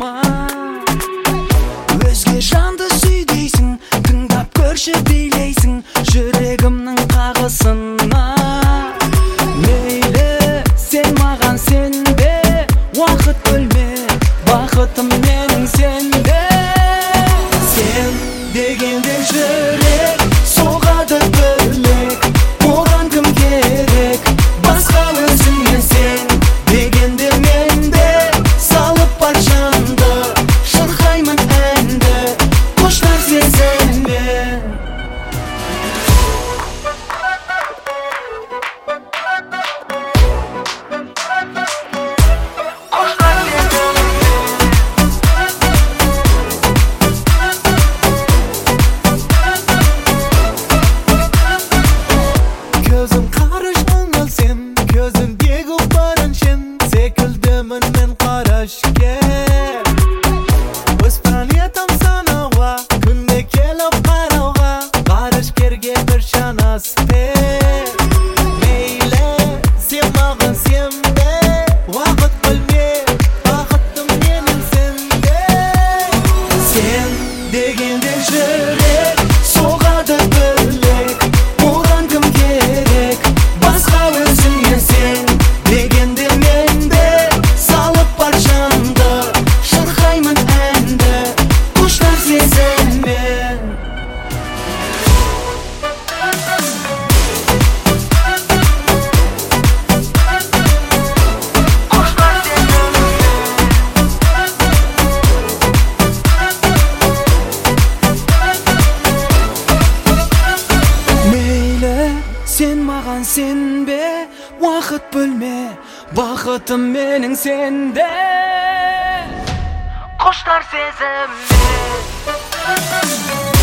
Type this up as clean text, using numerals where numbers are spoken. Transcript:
ма? Өзге жанды сүйдейсің, тыңдап көрші билейсің жүрегімнің қағысына. Мейлі сен маған сенбе, уақыт бөлме, бақытым менің сенде. Сен дегенде жүрек соғады бөлек, оған кім керек басқа өзіңе? Сен дегенде менде салып бар жанды, шырқаймын әнді, құштар сезіммен. Көзім қарыш үңілсем, көзімдегі барыншым секілдімін мен қарашке. Өз планетам санауға, күнде келіп қарауға, ғарышкерге бір шанаспен. Мейлі сен маған сенбе, уақыт бөлме, бақытым менің сенде. Сен дегенде жүрек соғады бөлек, оған кім керек басқа өзіңе? Сен дегенде менде салып бар жанды, шырқаймын әнді, құштар сезіммен. Мейлі сен маған сенбе, уақыт бөлме, бақытым менің сенде. Құштар сезіммен.